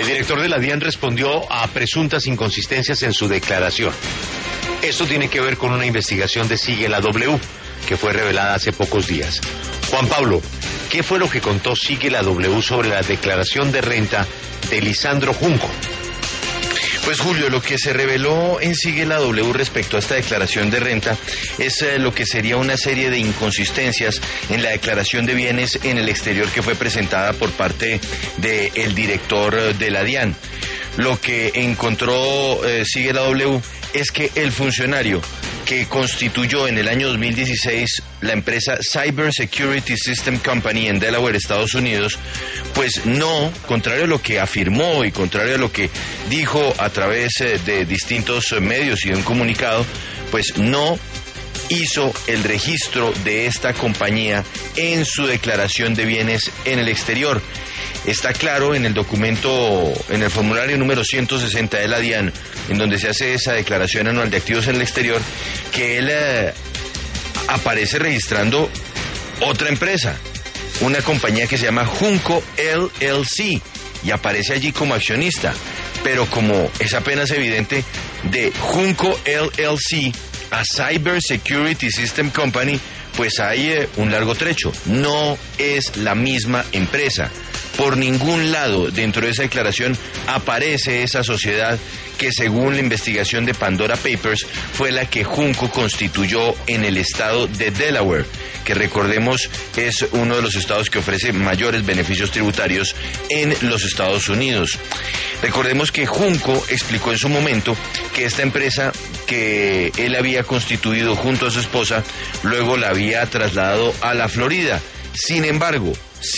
El director de la DIAN respondió a presuntas inconsistencias en su declaración. Esto tiene que ver con una investigación de Sigue la W, que fue revelada hace pocos días. Juan Pablo, ¿qué fue lo que contó Sigue la W sobre la declaración de renta de Lisandro Junco? Pues Julio, lo que se reveló en Sigue la W respecto a esta declaración de renta es lo que sería una serie de inconsistencias en la declaración de bienes en el exterior que fue presentada por parte del director de la DIAN. Lo que encontró Sigue la W es que el funcionario que constituyó en el año 2016 la empresa Cyber Security System Company en Delaware, Estados Unidos, pues no, contrario a lo que afirmó y contrario a lo que dijo a través de distintos medios y de un comunicado, pues no hizo el registro de esta compañía en su declaración de bienes en el exterior. Está claro en el documento, en el formulario número 160 de la DIAN, en donde se hace esa declaración anual de activos en el exterior, que él aparece registrando otra empresa, una compañía que se llama Junco LLC, y aparece allí como accionista. Pero como es apenas evidente, de Junco LLC a Cyber Security System Company, pues hay un largo trecho. No es la misma empresa. Por ningún lado dentro de esa declaración aparece esa sociedad que, según la investigación de Pandora Papers, fue la que Junco constituyó en el estado de Delaware, que recordemos es uno de los estados que ofrece mayores beneficios tributarios en los Estados Unidos. Recordemos que Junco explicó en su momento que esta empresa que él había constituido junto a su esposa, luego la había trasladado a la Florida. Sin embargo,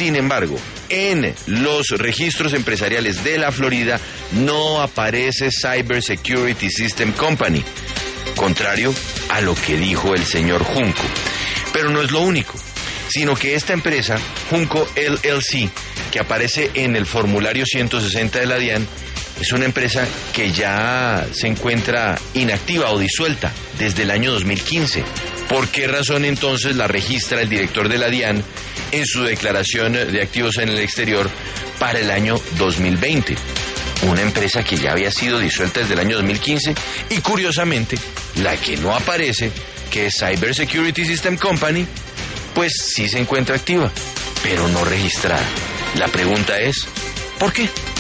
en los registros empresariales de la Florida no aparece Cyber Security System Company, contrario a lo que dijo el señor Junco. Pero no es lo único, sino que esta empresa, Junco LLC, que aparece en el formulario 160 de la DIAN, es una empresa que ya se encuentra inactiva o disuelta desde el año 2015. ¿Por qué razón entonces la registra el director de la DIAN en su declaración de activos en el exterior para el año 2020? Una empresa que ya había sido disuelta desde el año 2015 y, curiosamente, la que no aparece, que es Cyber Security System Company, pues sí se encuentra activa, pero no registrada. La pregunta es, ¿por qué?